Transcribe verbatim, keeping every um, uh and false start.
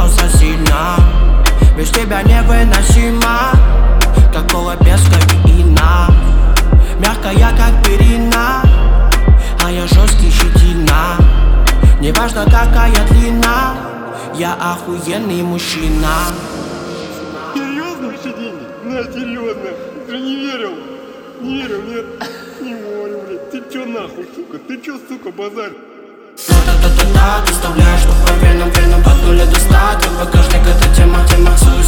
тронулся сильно. Без тебя невыносимо, как кола без кофеина. Мягкая, как перина, а я жесткий, щетина. Неважно, какая длина, я охуенный мужчина. Серьезно? Ваши деньги? На, серьезно. Ты не верил? Не верил, нет? Не верю, блядь. Ты чё нахуй, сука? Ты чё, сука, базарь? Да-да-да-да-да, ты вставляешь, что по венам, венам от нуля до ста. Твой багажник — это тема, тема,